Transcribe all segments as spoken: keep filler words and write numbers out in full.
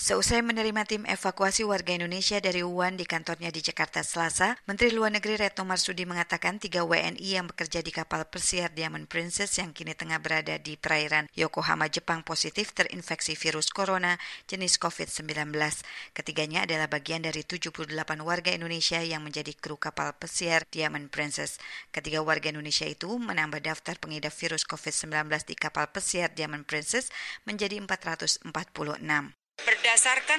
Seusai menerima tim evakuasi warga Indonesia dari Wuhan di kantornya di Jakarta Selasa, Menteri Luar Negeri Retno Marsudi mengatakan tiga W N I yang bekerja di kapal persiar Diamond Princess yang kini tengah berada di perairan Yokohama, Jepang positif terinfeksi virus corona jenis covid sembilan belas. Ketiganya adalah bagian dari tujuh puluh delapan warga Indonesia yang menjadi kru kapal persiar Diamond Princess. Ketiga warga Indonesia itu menambah daftar pengidap virus covid sembilan belas di kapal persiar Diamond Princess menjadi empat ratus empat puluh enam. Berdasarkan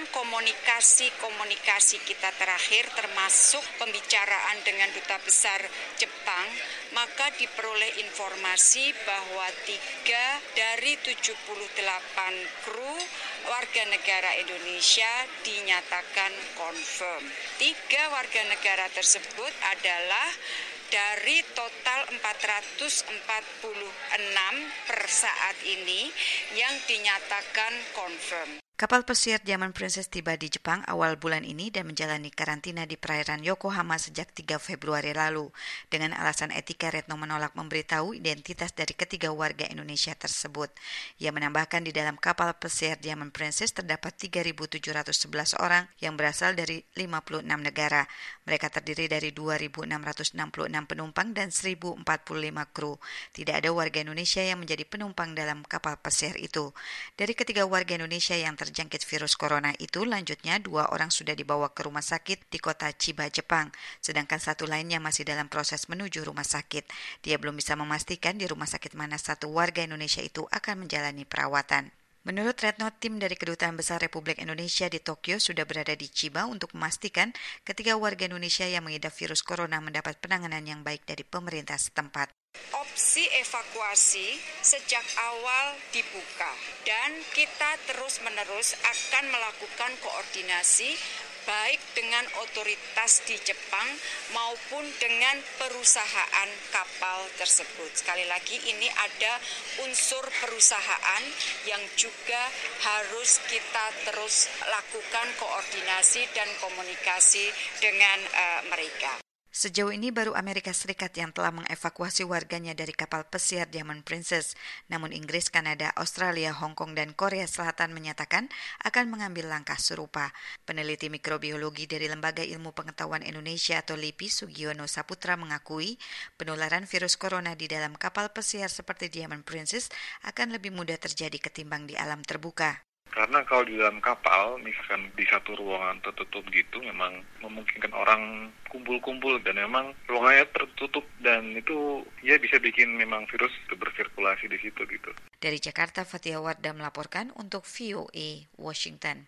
komunikasi-komunikasi kita terakhir termasuk pembicaraan dengan Duta Besar Jepang, maka diperoleh informasi bahwa tiga dari tujuh puluh delapan kru warga negara Indonesia dinyatakan confirm. Tiga warga negara tersebut adalah dari total empat ratus empat puluh enam per saat ini yang dinyatakan confirm. Kapal pesiar Diamond Princess tiba di Jepang awal bulan ini dan menjalani karantina di perairan Yokohama sejak tiga Februari lalu. Dengan alasan etika, Retno menolak memberitahu identitas dari ketiga warga Indonesia tersebut. Ia menambahkan di dalam kapal pesiar Diamond Princess terdapat tiga ribu tujuh ratus sebelas orang yang berasal dari lima puluh enam negara. Mereka terdiri dari dua ribu enam ratus enam puluh enam penumpang dan seribu empat puluh lima kru. Tidak ada warga Indonesia yang menjadi penumpang dalam kapal pesiar itu. Dari ketiga warga Indonesia yang terjangkit virus corona itu, lanjutnya dua orang sudah dibawa ke rumah sakit di kota Chiba, Jepang, sedangkan satu lainnya masih dalam proses menuju rumah sakit. Dia belum bisa memastikan di rumah sakit mana satu warga Indonesia itu akan menjalani perawatan. Menurut Retno, tim dari Kedutaan Besar Republik Indonesia di Tokyo sudah berada di Chiba untuk memastikan ketiga warga Indonesia yang mengidap virus corona mendapat penanganan yang baik dari pemerintah setempat. Opsi evakuasi sejak awal dibuka dan kita terus-menerus akan melakukan koordinasi baik dengan otoritas di Jepang maupun dengan perusahaan kapal tersebut. Sekali lagi ini ada unsur perusahaan yang juga harus kita terus lakukan koordinasi dan komunikasi dengan uh, mereka. Sejauh ini baru Amerika Serikat yang telah mengevakuasi warganya dari kapal pesiar Diamond Princess. Namun Inggris, Kanada, Australia, Hong Kong, dan Korea Selatan menyatakan akan mengambil langkah serupa. Peneliti mikrobiologi dari Lembaga Ilmu Pengetahuan Indonesia atau LIPI, Sugiono Saputra mengakui penularan virus corona di dalam kapal pesiar seperti Diamond Princess akan lebih mudah terjadi ketimbang di alam terbuka. Karena kalau di dalam kapal, misalkan di satu ruangan tertutup gitu, memang memungkinkan orang kumpul-kumpul dan memang ruangannya tertutup dan itu ya bisa bikin memang virus bersirkulasi di situ gitu. Dari Jakarta, Fatia Wardah melaporkan untuk V O A Washington.